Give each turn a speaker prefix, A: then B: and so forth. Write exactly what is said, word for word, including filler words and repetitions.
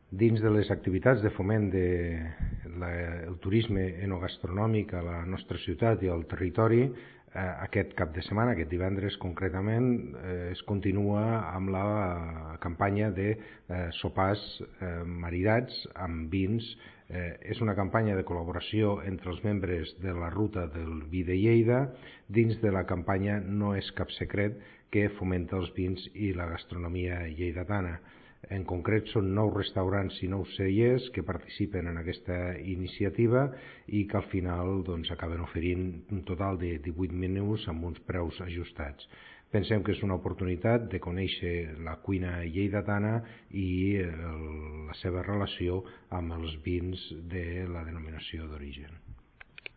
A: Dins de les activitats de foment del turisme enogastronòmic a la nostra ciutat i al territori, aquest cap de setmana, aquest divendres concretament, es continua amb la campanya de sopars maridats amb vins. És una campanya de col·laboració entre els membres de la Ruta del Vi de Lleida dins de la campanya No és cap secret, que fomenta els vins i la gastronomia lleidatana. En concret són nou restaurants i nou cellers que participen en aquesta iniciativa i que al final doncs, acaben oferint un total de divuit menús amb uns preus ajustats. Pensem que és una oportunitat de conèixer la cuina lleidatana i la seva relació amb els vins de la denominació d'origen.